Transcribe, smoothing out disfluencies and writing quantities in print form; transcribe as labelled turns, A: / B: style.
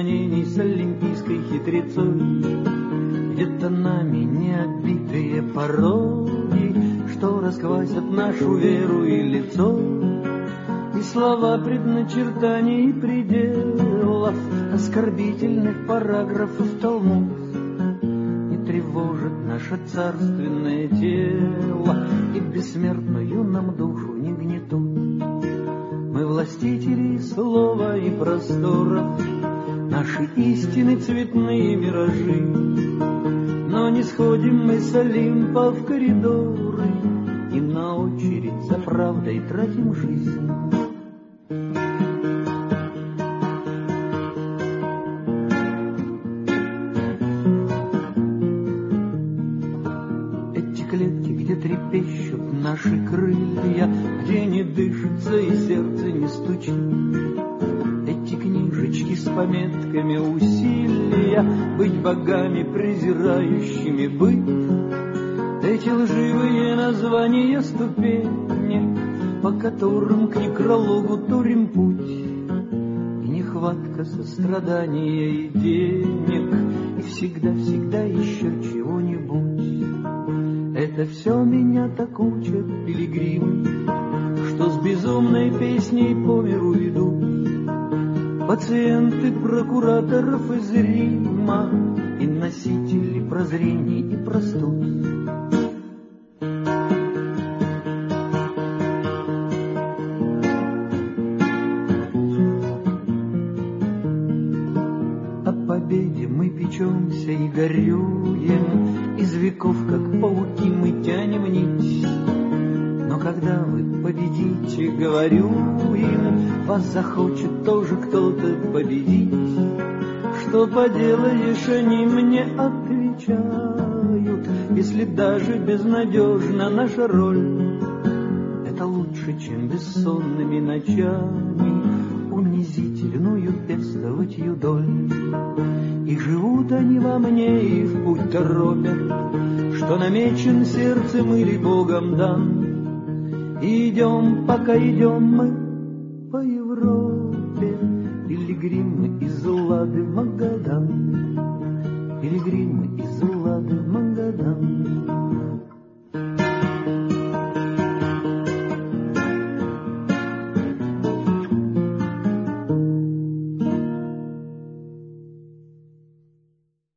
A: сомнений с олимпийской хитрецой. Где-то нами не отбитые пороги, что расквасят нашу веру и лицо. И слова предначертаний пределов, оскорбительных параграфов Талмуд не тревожит наше царственное тело и бессмертную нам душу не гнетут. Мы властители слова и просторов, наши истины цветные миражи. Но не сходим мы с Олимпа в коридоры и на очередь за правдой тратим жизнь. Эти клетки, где трепещут наши крылья, где не дышится и сердце не стучит. Эти книжечки с пометками усилия быть богами, презирающими быть. Эти лживые названия ступенек, по которым к некрологу турим путь. И нехватка сострадания и денег, и всегда еще чего-нибудь. Это все меня так учат пилигримы, что с безумной песней по миру идут. Пациенты прокураторов из Рима и носители прозрений и простуд. О победе мы печемся и горюем, из веков, как пауки, мы тянем нить. Но когда вы победите, говорю им, вас захочет тоже кто-то победить. Что поделаешь, они мне отвечают, если даже безнадежна наша роль. Это лучше, чем бессонными ночами унизительную пестовать юдоль. И живут они во мне, и в путь торопят, что намечен сердцем или Богом дан. И идем, пока идем мы